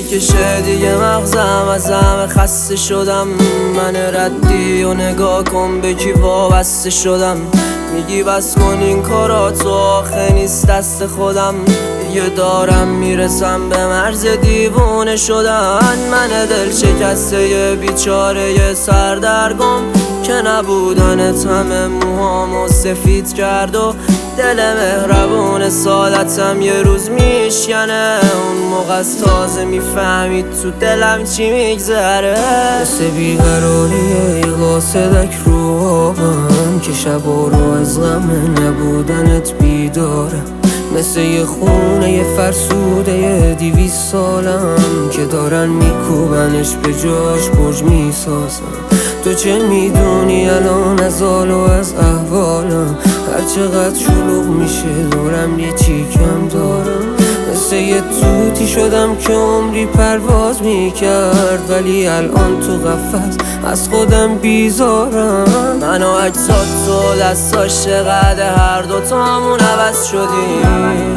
میکشه دیگه مغزم، از همه خسته شدم. من ردی و نگاه کن به کی وابسته شدم. میگی بس کن این کاراتو، آخه نیست دست خودم. دیگه دارم میرسم به مرز دیوونه شدن. من دل شکسته یه بیچاره یه سردرگم که نبودنت همه موهامو سفید کرد و دل مهربون سادتم یه روز میشکنه. اون موقع از تازه میفهمید تو دلم چی میگذره. مثل بیقراریه ای قاصدک رو آبم که شبا رو از غم نبودنت بیدارم. مثل یه خونه یه فرسوده یه 200 سالم که دارن میکوبنش به جاش برج میسازم. تو چه میدونی الان از حال و از احوالم؟ هر چقدر شلوغ میشه دورم یه چیکم دارم. مثل یه توتی شدم که عمری پرواز میکرد، ولی الان تو قفس از خودم بیزارم. من و عکسات تو دستاش چقدر هر دوتامون عوض شدیم.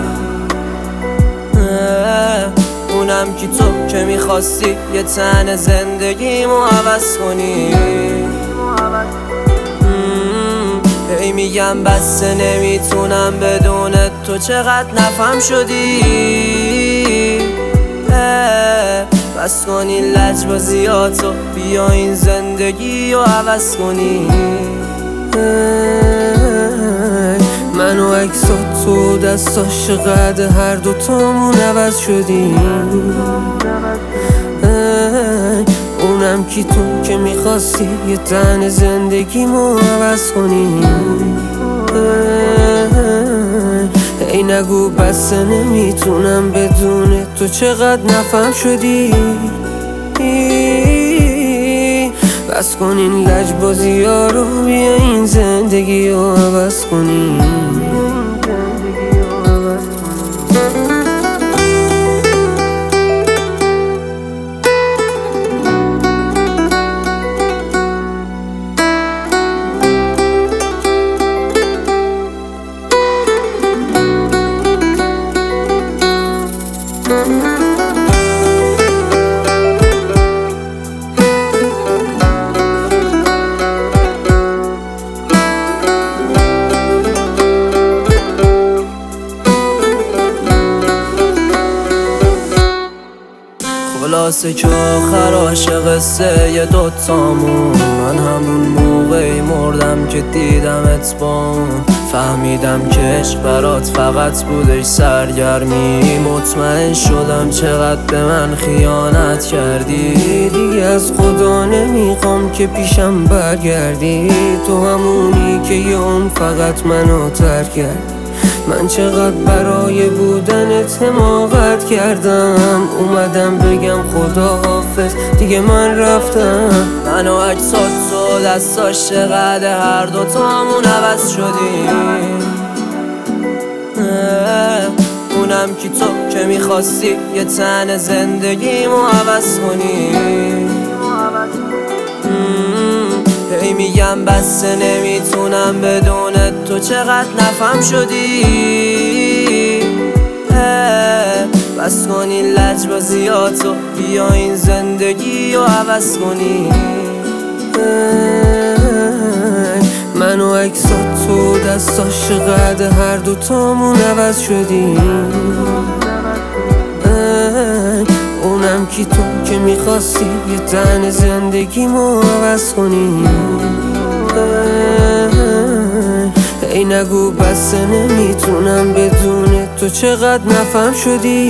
اونم که تو که میخواستی یه تن زندگیمو عوض کنی. هی میگم بسه نمیتونم بدون تو چقدر نفهم شدی. بس کن این لجبازیاتو، بیا این زندگی رو عوض کنی. من و عکسات تو دستاش چقدر هر دوتامون عوض شدیم. اونم کی تو که میخواستی یه تن زندگیمو عوض کنی. ای نگو بسه نمیتونم بدون تو چقدر نفهم شدی. بس کن این لجبازی ها رو، بیا این زندگی رو عوض کنی. خلاصه که آخر عاشق قصه یه دوتامون. من همون موقعی مردم که دیدمت با اون. فهمیدم که عشق برات فقط بودش سرگرمی. مطمئن شدم چقدر به من خیانت کردی. دیگه از خدا نمیخوام که پیشم برگردی. تو همونی که یه عمر فقط منو ترک کردی. من چقدر برای بودنت حماقت کردم. اومدم بگم خدا حافظ دیگه من رفتم. من و عکسات تو دستاش چقدر هر دوتامون عوض شدیم. اونم کی تو که میخواستی یه تن زندگیمو عوض کنی. هی میگم بسه نمیتونم بدون تو چقدر نفهم شدی. بس کن این لجبازیاتو، بیا این زندگی رو عوض کنی. من و عکسات تو دستاش چقدر هر دوتامون عوض شدیم. اونم کی تو که میخواستی یه تن زندگیمو عوض کنی. ای نگو بسه نمیتونم بدون تو چقدر نفهم شدی.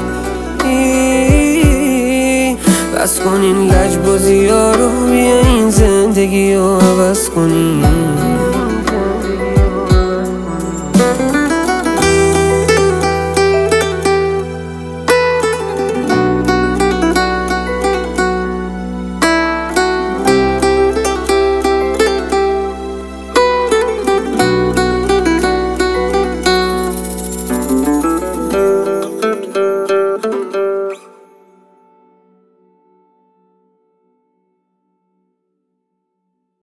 بس کن این لجبازی ها رو، بیا این زندگی رو عوض کنی.